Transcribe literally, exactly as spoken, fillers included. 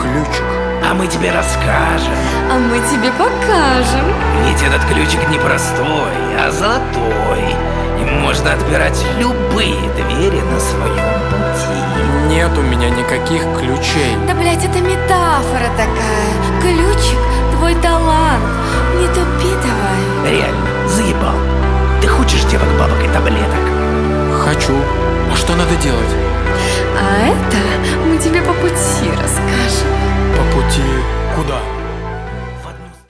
ключик. А мы тебе расскажем. А мы тебе покажем. Ведь этот ключик не простой, а золотой. Им можно отпирать любые двери на своем пути. Нет у меня никаких ключей. Да, блять, это метафора такая. Ключик — твой талант. Не тупи давай. Реально, заебал. Ты хочешь девок, бабок и таблеток? Хочу. А что надо делать? А это мы тебе по пути расскажем. По пути куда?